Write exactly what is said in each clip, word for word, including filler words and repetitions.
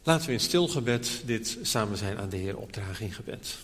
Laten we in stil gebed dit samen zijn aan de Heer opdragen in gebed.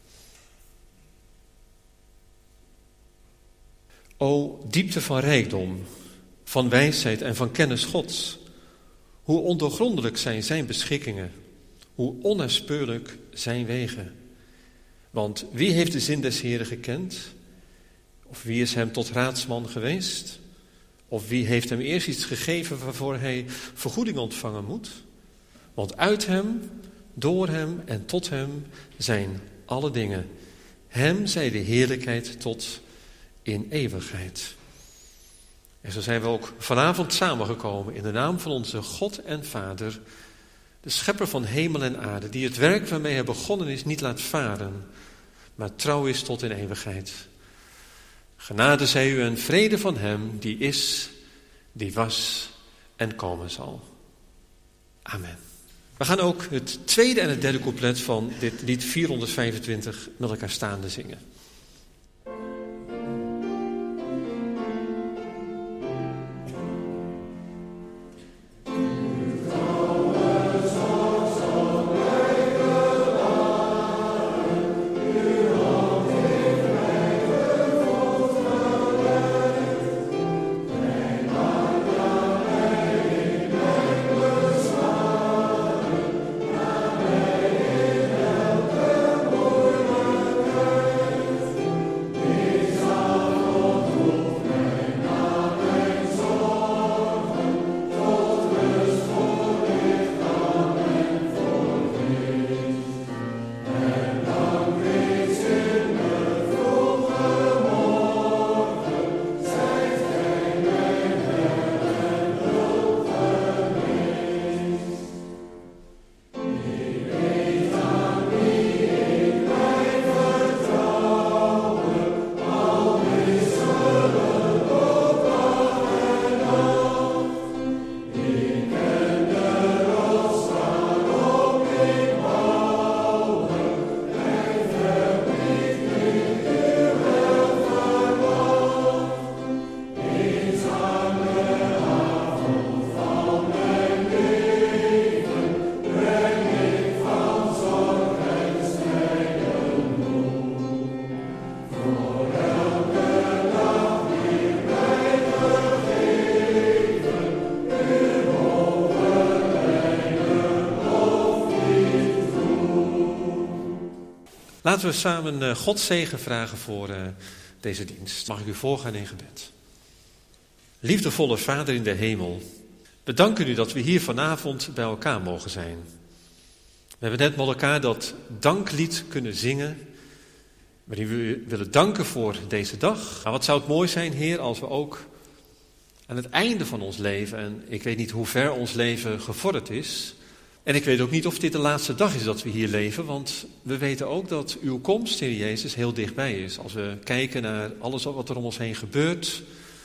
O diepte van rijkdom, van wijsheid en van kennis Gods. Hoe ondoorgrondelijk zijn zijn beschikkingen, hoe onnaspeurlijk zijn wegen. Want wie heeft de zin des Heeren gekend? Of wie is hem tot raadsman geweest? Of wie heeft hem eerst iets gegeven waarvoor hij vergoeding ontvangen moet? Want uit hem, door hem en tot hem zijn alle dingen. Hem zij de heerlijkheid tot in eeuwigheid. En zo zijn we ook vanavond samengekomen in de naam van onze God en Vader, de schepper van hemel en aarde, die het werk waarmee hij begonnen is niet laat varen, maar trouw is tot in eeuwigheid. Genade zij u en vrede van hem die is, die was en komen zal. Amen. We gaan ook het tweede en het derde couplet van dit lied vierhonderdvijfentwintig met elkaar staande zingen. Laten we samen Gods zegen vragen voor uh, deze dienst. Mag ik u voorgaan in gebed. Liefdevolle Vader in de hemel, we danken u dat we hier vanavond bij elkaar mogen zijn. We hebben net met elkaar dat danklied kunnen zingen, waarin we u willen danken voor deze dag. Maar wat zou het mooi zijn, Heer, als we ook aan het einde van ons leven, en ik weet niet hoe ver ons leven gevorderd is, en ik weet ook niet of dit de laatste dag is dat we hier leven, want we weten ook dat uw komst, Heer Jezus, heel dichtbij is. Als we kijken naar alles wat er om ons heen gebeurt,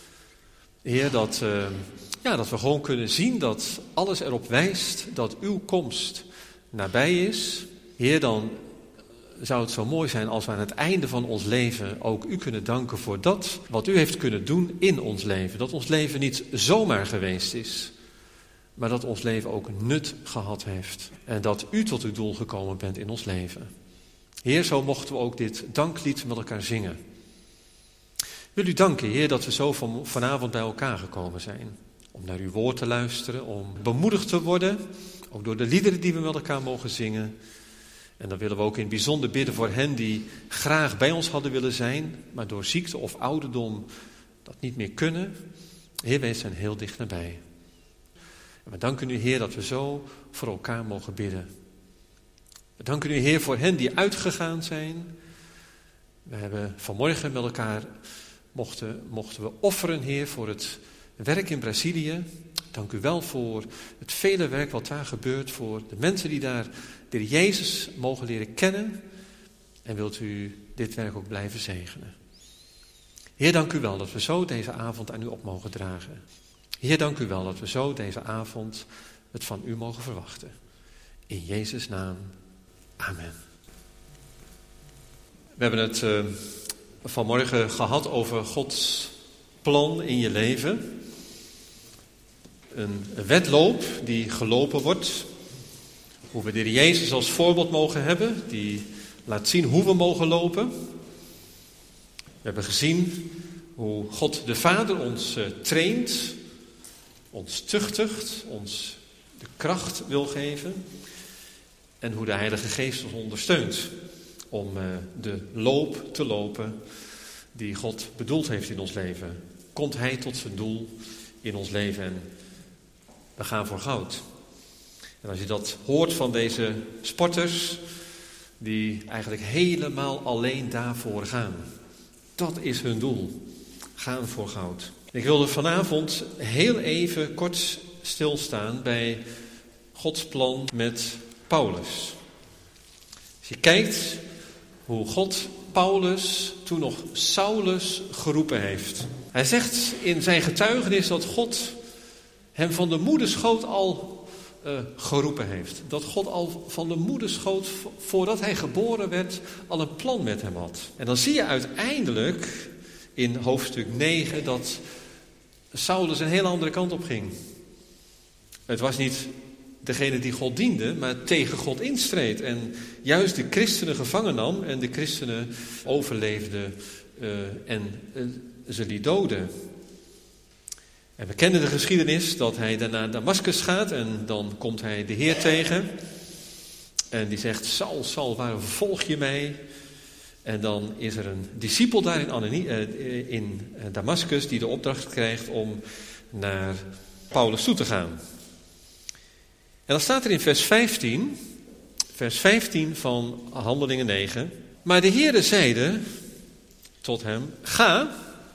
Heer, dat, uh, ja, dat we gewoon kunnen zien dat alles erop wijst dat uw komst nabij is. Heer, dan zou het zo mooi zijn als we aan het einde van ons leven ook u kunnen danken voor dat wat u heeft kunnen doen in ons leven. Dat ons leven niet zomaar geweest is, maar dat ons leven ook nut gehad heeft. En dat u tot uw doel gekomen bent in ons leven. Heer, zo mochten we ook dit danklied met elkaar zingen. Ik wil u danken, Heer, dat we zo van, vanavond bij elkaar gekomen zijn. Om naar uw woord te luisteren, om bemoedigd te worden. Ook door de liederen die we met elkaar mogen zingen. En dan willen we ook in het bijzonder bidden voor hen die graag bij ons hadden willen zijn, maar door ziekte of ouderdom dat niet meer kunnen. Heer, wij zijn heel dicht nabij. En we danken u, Heer, dat we zo voor elkaar mogen bidden. We danken u, Heer, voor hen die uitgegaan zijn. We hebben vanmorgen met elkaar mochten, mochten we offeren, Heer, voor het werk in Brazilië. Dank u wel voor het vele werk wat daar gebeurt, voor de mensen die daar de Heer Jezus mogen leren kennen. En wilt u dit werk ook blijven zegenen. Heer, dank u wel dat we zo deze avond aan u op mogen dragen. Heer, dank u wel dat we zo deze avond het van u mogen verwachten. In Jezus' naam, amen. We hebben het uh, vanmorgen gehad over Gods plan in je leven. Een wedloop die gelopen wordt. Hoe we de Heer Jezus als voorbeeld mogen hebben, die laat zien hoe we mogen lopen. We hebben gezien hoe God de Vader ons uh, traint, ons tuchtigt, ons de kracht wil geven. En hoe de Heilige Geest ons ondersteunt om uh, de loop te lopen die God bedoeld heeft in ons leven. Komt Hij tot zijn doel in ons leven en we gaan voor goud. En als je dat hoort van deze sporters, die eigenlijk helemaal alleen daarvoor gaan. Dat is hun doel. Gaan voor goud. Ik wilde vanavond heel even kort stilstaan bij Gods plan met Paulus. Als je kijkt hoe God Paulus toen nog Saulus geroepen heeft. Hij zegt in zijn getuigenis dat God hem van de moederschoot al uh, geroepen heeft. Dat God al van de moederschoot, voordat hij geboren werd, al een plan met hem had. En dan zie je uiteindelijk in hoofdstuk negen dat Saulus een hele andere kant op ging. Het was niet degene die God diende, maar tegen God instreed. En juist de christenen gevangen nam en de christenen overleefden uh, en uh, ze liet doden. En we kennen de geschiedenis dat hij daarna naar Damascus gaat en dan komt hij de Heer tegen. En die zegt, Saul, Saul, waarom volg je mij? En dan is er een discipel daar in, Anani, uh, in Damascus die de opdracht krijgt om naar Paulus toe te gaan. En dan staat er in vers vijftien, vers vijftien van Handelingen negen. Maar de Heere zeide tot hem, ga,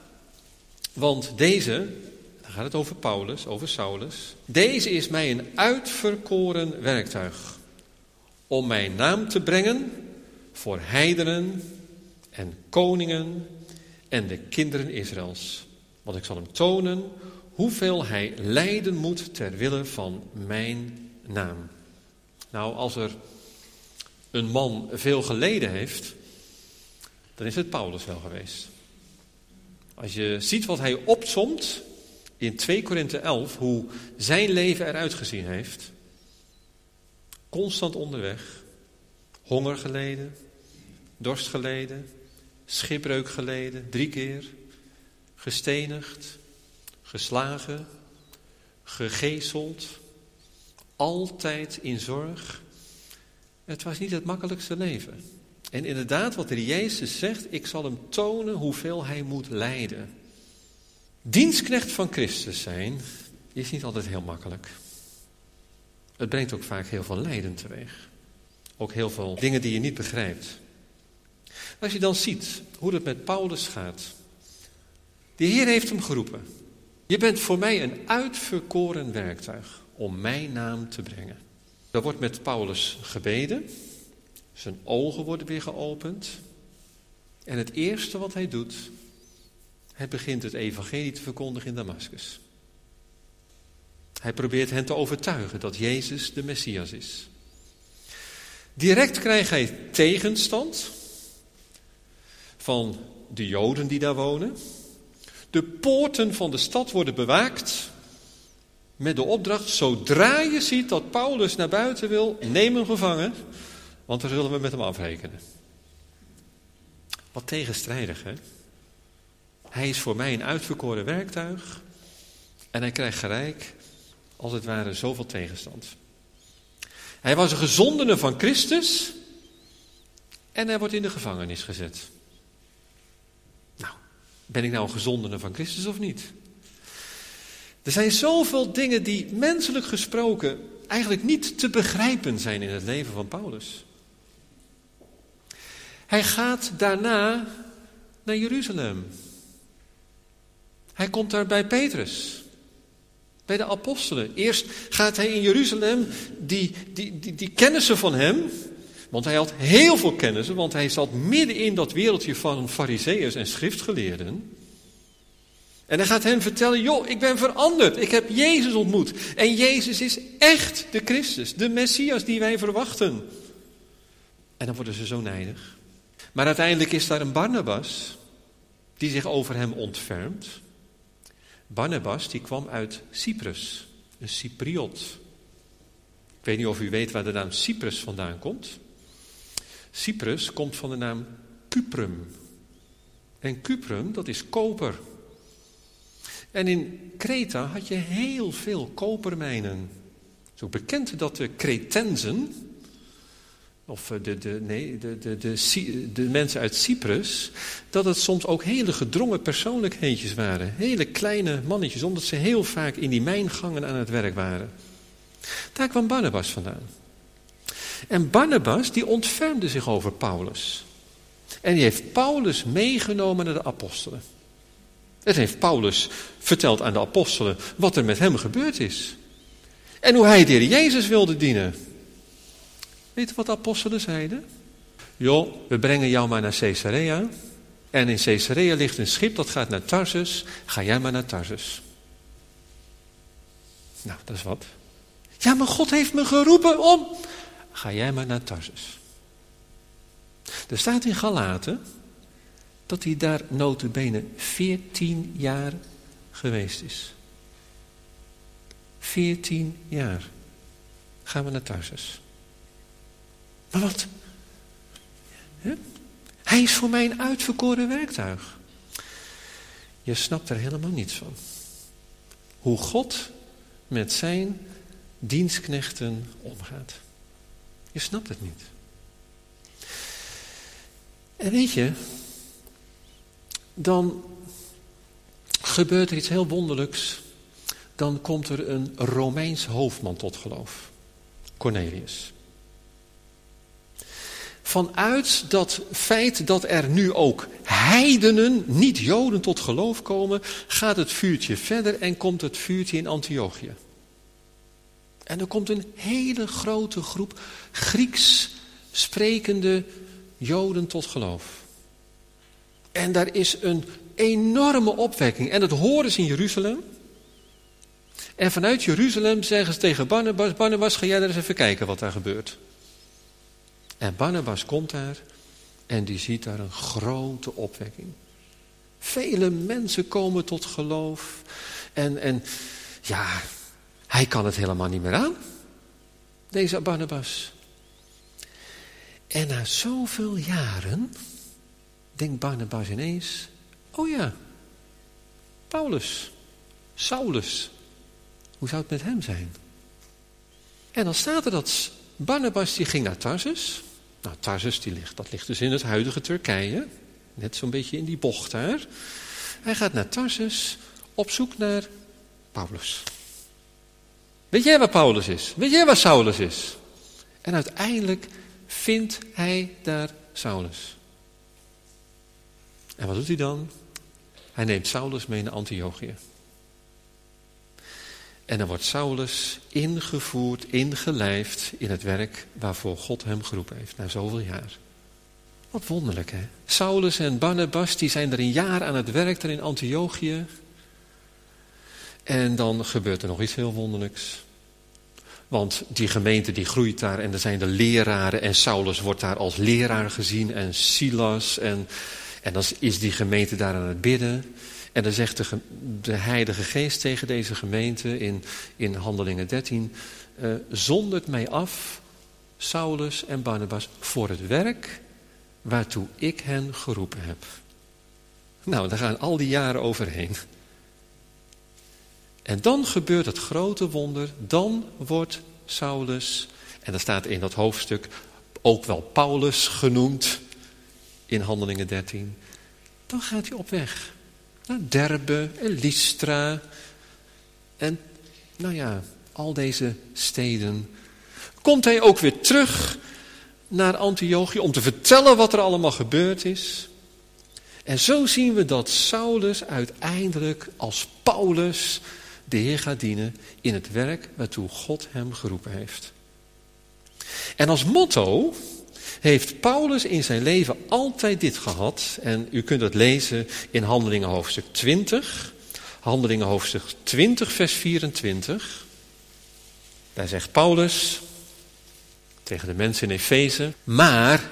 want deze, dan gaat het over Paulus, over Saulus. Deze is mij een uitverkoren werktuig om mijn naam te brengen voor heidenen en koningen en de kinderen Israëls. Want ik zal hem tonen hoeveel hij lijden moet ter wille van mijn naam. Nou, als er een man veel geleden heeft, dan is het Paulus wel geweest. Als je ziet wat hij opsomt in twee Korinthe elf, hoe zijn leven eruit gezien heeft. Constant onderweg, honger geleden, dorst geleden, schipbreuk geleden, drie keer, gestenigd, geslagen, gegezeld, altijd in zorg. Het was niet het makkelijkste leven. En inderdaad, wat de Jezus zegt, ik zal hem tonen hoeveel hij moet lijden. Dienstknecht van Christus zijn is niet altijd heel makkelijk. Het brengt ook vaak heel veel lijden teweeg. Ook heel veel dingen die je niet begrijpt. Als je dan ziet hoe het met Paulus gaat. De Heer heeft hem geroepen. Je bent voor mij een uitverkoren werktuig om mijn naam te brengen. Er wordt met Paulus gebeden. Zijn ogen worden weer geopend. En het eerste wat hij doet, hij begint het evangelie te verkondigen in Damascus. Hij probeert hen te overtuigen dat Jezus de Messias is. Direct krijgt hij tegenstand van de Joden die daar wonen. De poorten van de stad worden bewaakt met de opdracht, zodra je ziet dat Paulus naar buiten wil, neem hem gevangen, want dan zullen we met hem afrekenen. Wat tegenstrijdig, hè? Hij is voor mij een uitverkoren werktuig en hij krijgt gelijk, als het ware, zoveel tegenstand. Hij was een gezondene van Christus en hij wordt in de gevangenis gezet. Nou, ben ik nou een gezondene van Christus of niet? Er zijn zoveel dingen die menselijk gesproken eigenlijk niet te begrijpen zijn in het leven van Paulus. Hij gaat daarna naar Jeruzalem. Hij komt daar bij Petrus, bij de apostelen. Eerst gaat hij in Jeruzalem die, die, die, die kennissen van hem, want hij had heel veel kennissen, want hij zat midden in dat wereldje van farizeeërs en schriftgeleerden. En hij gaat hen vertellen, joh, ik ben veranderd, ik heb Jezus ontmoet. En Jezus is echt de Christus, de Messias die wij verwachten. En dan worden ze zo nijdig. Maar uiteindelijk is daar een Barnabas die zich over hem ontfermt. Barnabas die kwam uit Cyprus, een Cypriot. Ik weet niet of u weet waar de naam Cyprus vandaan komt. Cyprus komt van de naam Cuprum. En Cuprum, dat is koper. En in Kreta had je heel veel kopermijnen. Het is ook bekend dat de Cretensen, of de, de, nee, de, de, de, de mensen uit Cyprus, dat het soms ook hele gedrongen persoonlijkheidjes waren. Hele kleine mannetjes, omdat ze heel vaak in die mijngangen aan het werk waren. Daar kwam Barnabas vandaan. En Barnabas die ontfermde zich over Paulus. En die heeft Paulus meegenomen naar de apostelen. Het heeft Paulus verteld aan de apostelen wat er met hem gebeurd is. En hoe hij de Heer Jezus wilde dienen. Weet je wat de apostelen zeiden? Joh, we brengen jou maar naar Caesarea. En in Caesarea ligt een schip dat gaat naar Tarsus. Ga jij maar naar Tarsus. Nou, dat is wat. Ja, maar God heeft me geroepen om. Ga jij maar naar Tarsus. Er staat in Galaten dat hij daar nota bene veertien jaar geweest is. Veertien jaar. Gaan we naar Tarsus. Maar wat? He? Hij is voor mij een uitverkoren werktuig. Je snapt er helemaal niets van. Hoe God met zijn dienstknechten omgaat. Je snapt het niet. En weet je, dan gebeurt er iets heel wonderlijks. Dan komt er een Romeins hoofdman tot geloof. Cornelius. Vanuit dat feit dat er nu ook heidenen, niet Joden, tot geloof komen, gaat het vuurtje verder en komt het vuurtje in Antiochië. En er komt een hele grote groep Grieks sprekende Joden tot geloof. En daar is een enorme opwekking. En dat horen ze in Jeruzalem. En vanuit Jeruzalem zeggen ze tegen Barnabas, Barnabas, ga jij daar eens even kijken wat daar gebeurt. En Barnabas komt daar en die ziet daar een grote opwekking. Vele mensen komen tot geloof. En, en ja, hij kan het helemaal niet meer aan. Deze Barnabas. En na zoveel jaren denkt Barnabas ineens, oh ja, Paulus, Saulus, hoe zou het met hem zijn? En dan staat er dat Barnabas die ging naar Tarsus. Nou, Tarsus die ligt, dat ligt dus in het huidige Turkije, net zo'n beetje in die bocht daar. Hij gaat naar Tarsus op zoek naar Paulus. Weet jij waar Paulus is? Weet jij waar Saulus is? En uiteindelijk vindt hij daar Saulus. En wat doet hij dan? Hij neemt Saulus mee naar Antiochië. En dan wordt Saulus ingevoerd, ingelijfd in het werk waarvoor God hem geroepen heeft, na zoveel jaar. Wat wonderlijk, hè? Saulus en Barnabas, die zijn er een jaar aan het werk daar in Antiochië. En dan gebeurt er nog iets heel wonderlijks. Want die gemeente die groeit daar en er zijn de leraren en Saulus wordt daar als leraar gezien en Silas. En, en dan is die gemeente daar aan het bidden. En dan zegt de, de Heilige Geest tegen deze gemeente in, in Handelingen dertien. Uh, zondert mij af, Saulus en Barnabas, voor het werk waartoe ik hen geroepen heb. Nou, daar gaan al die jaren overheen. En dan gebeurt het grote wonder, dan wordt Saulus, en dat staat in dat hoofdstuk ook wel Paulus genoemd, in Handelingen dertien, dan gaat hij op weg. Naar Derbe en Lystra en nou ja, al deze steden. Komt hij ook weer terug naar Antiochië om te vertellen wat er allemaal gebeurd is. En zo zien we dat Saulus uiteindelijk als Paulus de Heer gaat dienen in het werk waartoe God hem geroepen heeft. En als motto heeft Paulus in zijn leven altijd dit gehad. En u kunt het lezen in Handelingen hoofdstuk twintig. Handelingen hoofdstuk twintig vers vierentwintig. Daar zegt Paulus tegen de mensen in Efeze: maar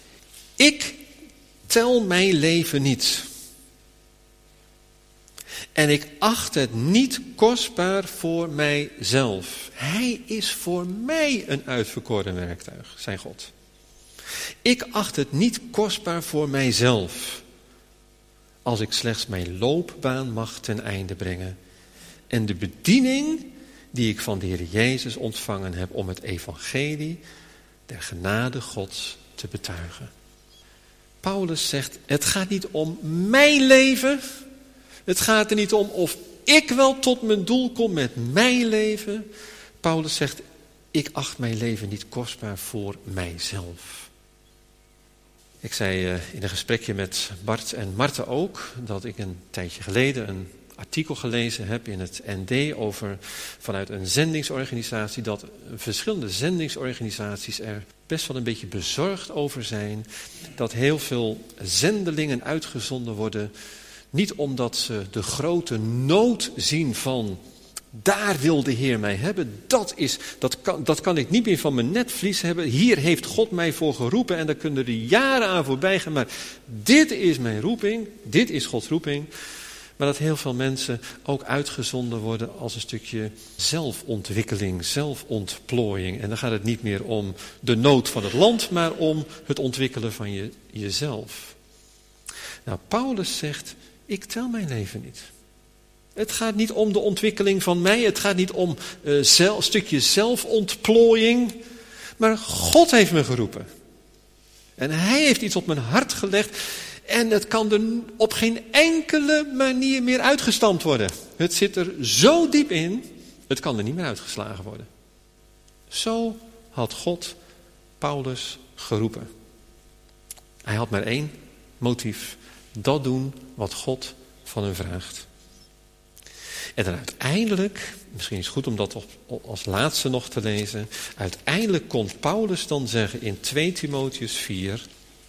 ik tel mijn leven niet. En ik acht het niet kostbaar voor mijzelf. Hij is voor mij een uitverkoren werktuig, zei God. Ik acht het niet kostbaar voor mijzelf, als ik slechts mijn loopbaan mag ten einde brengen. En de bediening die ik van de Heer Jezus ontvangen heb om het evangelie der genade Gods te betuigen. Paulus zegt, het gaat niet om mijn leven. Het gaat er niet om of ik wel tot mijn doel kom met mijn leven. Paulus zegt, ik acht mijn leven niet kostbaar voor mijzelf. Ik zei uh, in een gesprekje met Bart en Marten ook, dat ik een tijdje geleden een artikel gelezen heb in het N D over vanuit een zendingsorganisatie, dat verschillende zendingsorganisaties er best wel een beetje bezorgd over zijn dat heel veel zendelingen uitgezonden worden, niet omdat ze de grote nood zien van daar wil de Heer mij hebben, dat, is, dat, kan, dat kan ik niet meer van mijn netvlies hebben, hier heeft God mij voor geroepen en daar kunnen er jaren aan voorbij gaan, maar dit is mijn roeping, dit is Gods roeping. Maar dat heel veel mensen ook uitgezonden worden als een stukje zelfontwikkeling, zelfontplooiing. En dan gaat het niet meer om de nood van het land, maar om het ontwikkelen van je, jezelf. Nou, Paulus zegt, ik tel mijn leven niet. Het gaat niet om de ontwikkeling van mij, het gaat niet om uh, zel, een stukje zelfontplooiing. Maar God heeft me geroepen. En hij heeft iets op mijn hart gelegd. En het kan er op geen enkele manier meer uitgestampt worden. Het zit er zo diep in, het kan er niet meer uitgeslagen worden. Zo had God Paulus geroepen. Hij had maar één motief. Dat doen wat God van hem vraagt. En dan uiteindelijk, misschien is het goed om dat als laatste nog te lezen. Uiteindelijk kon Paulus dan zeggen in twee Timotheüs vier,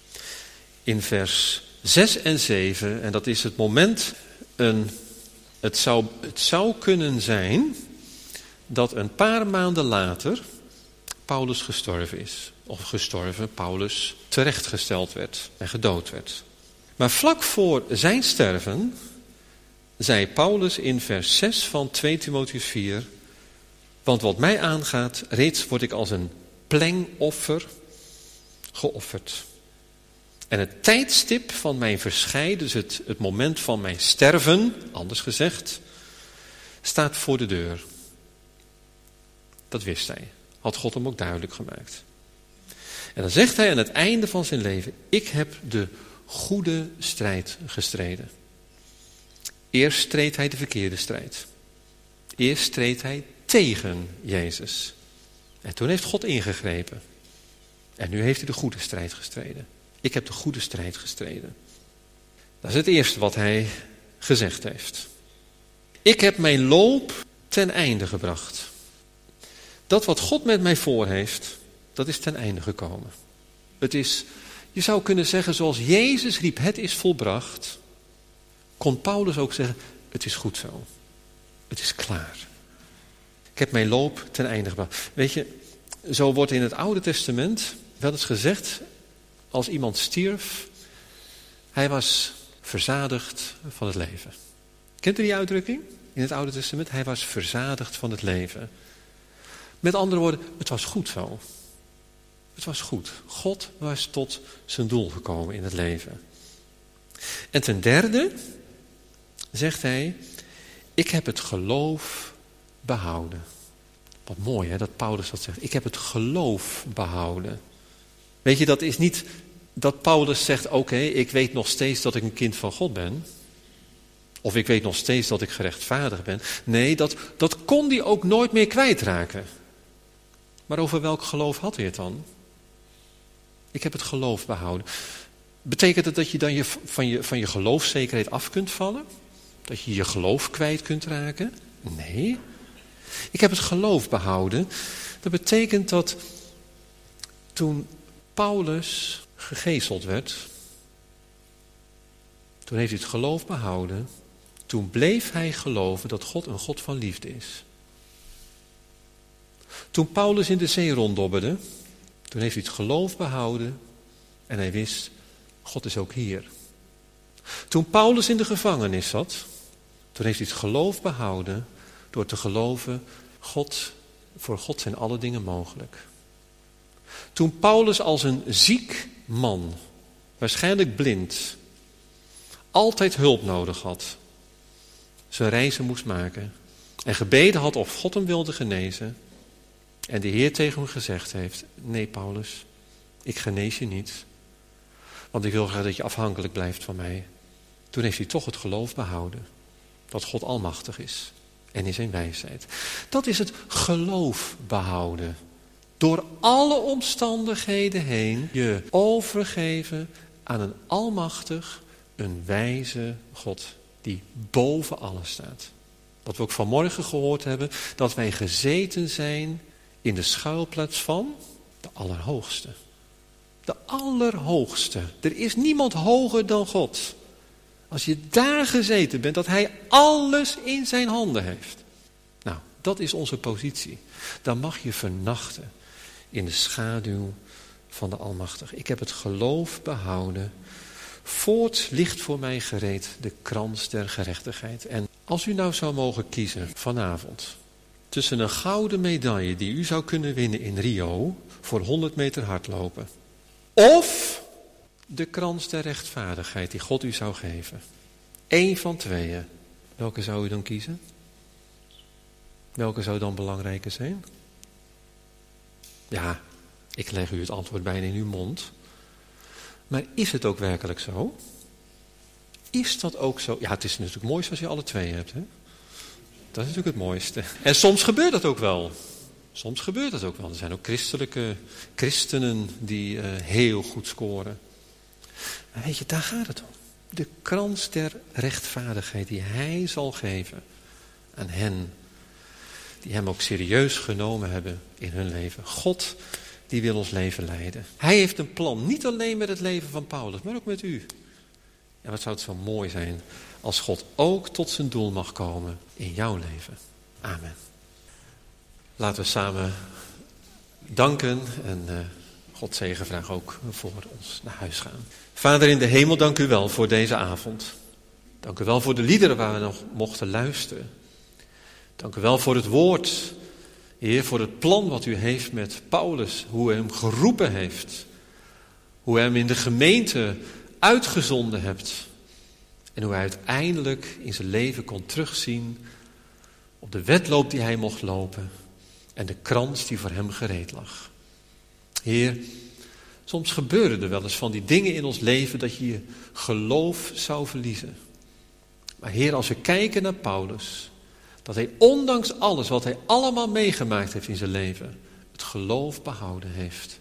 in vers zes en zeven, en dat is het moment, een, het, zou, het zou kunnen zijn dat een paar maanden later Paulus gestorven is. Of gestorven, Paulus terechtgesteld werd en gedood werd. Maar vlak voor zijn sterven zei Paulus in vers zes van twee Timotheüs vier, want wat mij aangaat, reeds word ik als een plengoffer geofferd. En het tijdstip van mijn verscheiden, dus het, het moment van mijn sterven, anders gezegd, staat voor de deur. Dat wist hij. Had God hem ook duidelijk gemaakt. En dan zegt hij aan het einde van zijn leven, ik heb de goede strijd gestreden. Eerst streed hij de verkeerde strijd. Eerst streed hij tegen Jezus. En toen heeft God ingegrepen. En nu heeft hij de goede strijd gestreden. Ik heb de goede strijd gestreden. Dat is het eerste wat hij gezegd heeft. Ik heb mijn loop ten einde gebracht. Dat wat God met mij voor heeft, dat is ten einde gekomen. Het is, je zou kunnen zeggen, zoals Jezus riep, het is volbracht, kon Paulus ook zeggen, het is goed zo. Het is klaar. Ik heb mijn loop ten einde gebracht. Weet je, zo wordt in het Oude Testament wel eens gezegd, als iemand stierf, hij was verzadigd van het leven. Kent u die uitdrukking in het Oude Testament? Hij was verzadigd van het leven. Met andere woorden, het was goed zo. Het was goed. God was tot zijn doel gekomen in het leven. En ten derde zegt hij, ik heb het geloof behouden. Wat mooi hè, dat Paulus dat zegt. Ik heb het geloof behouden. Weet je, dat is niet dat Paulus zegt, oké, okay, ik weet nog steeds dat ik een kind van God ben. Of ik weet nog steeds dat ik gerechtvaardigd ben. Nee, dat, dat kon hij ook nooit meer kwijtraken. Maar over welk geloof had hij het dan? Ik heb het geloof behouden. Betekent het dat je dan je, van, je, van je geloofszekerheid af kunt vallen? Dat je je geloof kwijt kunt raken? Nee. Ik heb het geloof behouden. Dat betekent dat toen Paulus gegezeld werd, toen heeft hij het geloof behouden. Toen bleef hij geloven dat God een God van liefde is. Toen Paulus in de zee ronddobberde, toen heeft hij het geloof behouden en hij wist, God is ook hier. Toen Paulus in de gevangenis zat, Toen heeft hij het geloof behouden door te geloven, God, voor God zijn alle dingen mogelijk. Toen Paulus als een ziek man, waarschijnlijk blind, altijd hulp nodig had, zijn reizen moest maken en gebeden had of God hem wilde genezen en de Heer tegen hem gezegd heeft, nee Paulus, ik genees je niet, want ik wil graag dat je afhankelijk blijft van mij. Toen heeft hij toch het geloof behouden dat God almachtig is en in zijn wijsheid. Dat is het geloof behouden. Door alle omstandigheden heen je overgeven aan een almachtig, een wijze God die boven alles staat. Wat we ook vanmorgen gehoord hebben, dat wij gezeten zijn in de schuilplaats van de Allerhoogste. De Allerhoogste. Er is niemand hoger dan God. Als je daar gezeten bent, dat hij alles in zijn handen heeft. Nou, dat is onze positie. Dan mag je vernachten in de schaduw van de Almachtige. Ik heb het geloof behouden. Voort ligt voor mij gereed de krans der gerechtigheid. En als u nou zou mogen kiezen vanavond tussen een gouden medaille die u zou kunnen winnen in Rio voor honderd meter hardlopen, of de krans der rechtvaardigheid die God u zou geven. Eén van tweeën. Welke zou u dan kiezen? Welke zou dan belangrijker zijn? Ja, ik leg u het antwoord bijna in uw mond. Maar is het ook werkelijk zo? Is dat ook zo? Ja, het is natuurlijk mooi als je alle twee hebt. Hè? Dat is natuurlijk het mooiste. En soms gebeurt dat ook wel. Soms gebeurt dat ook wel. Er zijn ook christelijke christenen die uh, heel goed scoren. Maar weet je, daar gaat het om. De krans der rechtvaardigheid die hij zal geven aan hen die hem ook serieus genomen hebben in hun leven. God die wil ons leven leiden. Hij heeft een plan, niet alleen met het leven van Paulus, maar ook met u. En wat zou het zo mooi zijn als God ook tot zijn doel mag komen in jouw leven. Amen. Laten we samen danken en uh, God zegen vragen ook voor ons naar huis gaan. Vader in de hemel, dank u wel voor deze avond. Dank u wel voor de liederen waar we nog mochten luisteren. Dank u wel voor het woord, Heer, voor het plan wat u heeft met Paulus. Hoe u hem geroepen heeft. Hoe u hem in de gemeente uitgezonden hebt. En hoe hij uiteindelijk in zijn leven kon terugzien op de wedloop die hij mocht lopen. En de krans die voor hem gereed lag. Heer, soms gebeuren er wel eens van die dingen in ons leven dat je je geloof zou verliezen. Maar Heer, als we kijken naar Paulus, dat hij ondanks alles wat hij allemaal meegemaakt heeft in zijn leven, het geloof behouden heeft.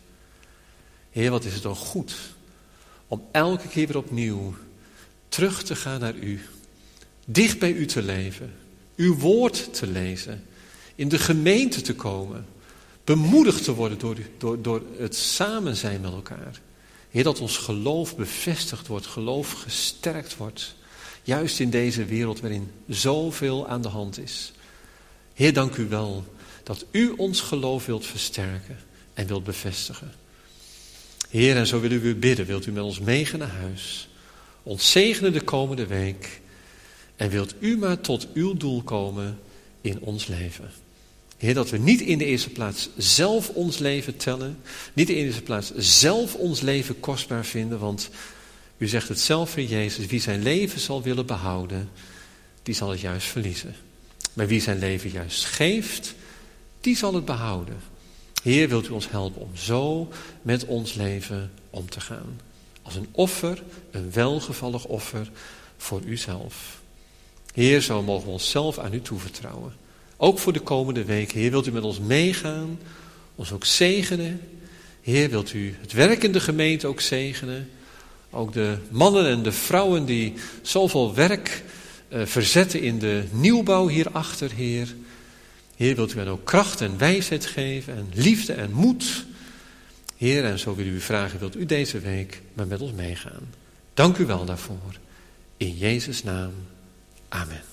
Heer, wat is het dan goed om elke keer weer opnieuw terug te gaan naar u. Dicht bij u te leven. Uw woord te lezen. In de gemeente te komen. Bemoedigd te worden door, door, door het samen zijn met elkaar. Heer, dat ons geloof bevestigd wordt. Geloof gesterkt wordt. Juist in deze wereld waarin zoveel aan de hand is. Heer, dank u wel dat u ons geloof wilt versterken en wilt bevestigen. Heer, en zo willen we u bidden. Wilt u met ons meegaan naar huis. Ons zegenen de komende week. En wilt u maar tot uw doel komen in ons leven. Heer, dat we niet in de eerste plaats zelf ons leven tellen. Niet in de eerste plaats zelf ons leven kostbaar vinden. Want u zegt het zelf, Heer Jezus. Wie zijn leven zal willen behouden, die zal het juist verliezen. Maar wie zijn leven juist geeft, die zal het behouden. Heer, wilt u ons helpen om zo met ons leven om te gaan. Als een offer, een welgevallig offer voor uzelf. Heer, zo mogen we onszelf aan u toevertrouwen. Ook voor de komende week. Heer, wilt u met ons meegaan, ons ook zegenen. Heer, wilt u het werk in de gemeente ook zegenen. Ook de mannen en de vrouwen die zoveel werk uh, verzetten in de nieuwbouw hierachter, Heer. Heer, wilt u hen ook kracht en wijsheid geven en liefde en moed. Heer, en zo wil u vragen, wilt u deze week maar met ons meegaan. Dank u wel daarvoor. In Jezus' naam. Amen.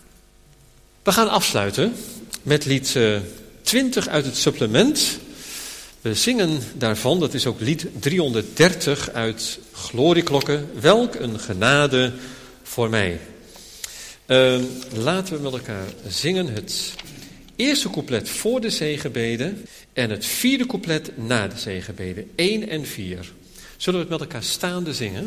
We gaan afsluiten met lied uh, twintig uit het supplement. We zingen daarvan, dat is ook lied driehonderddertig uit Glorieklokken. Welk een genade voor mij. Uh, laten we met elkaar zingen het eerste couplet voor de zegenbede en het vierde couplet na de zegenbede. één en vier. Zullen we het met elkaar staande zingen?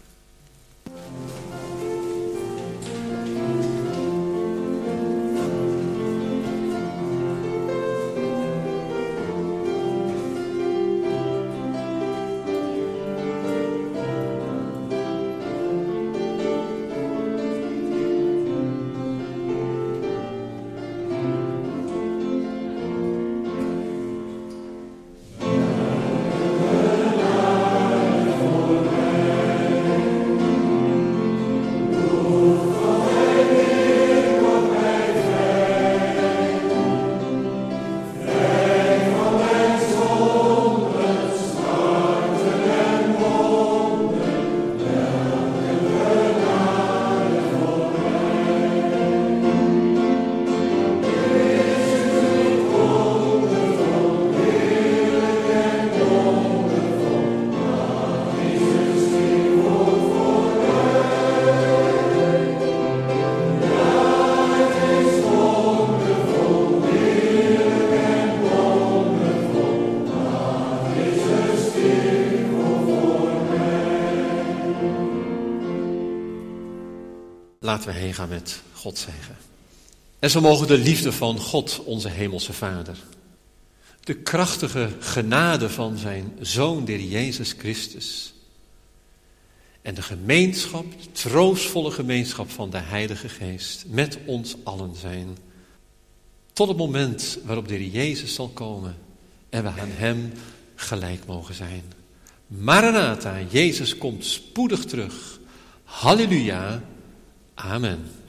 Laten we heen gaan met Gods zegen. En zo mogen de liefde van God, onze hemelse Vader, de krachtige genade van zijn Zoon, de Heer Jezus Christus, en de gemeenschap, de troostvolle gemeenschap van de Heilige Geest met ons allen zijn, tot het moment waarop de Heer Jezus zal komen en we aan Hem gelijk mogen zijn. Maranatha, Jezus komt spoedig terug. Halleluja. Amen.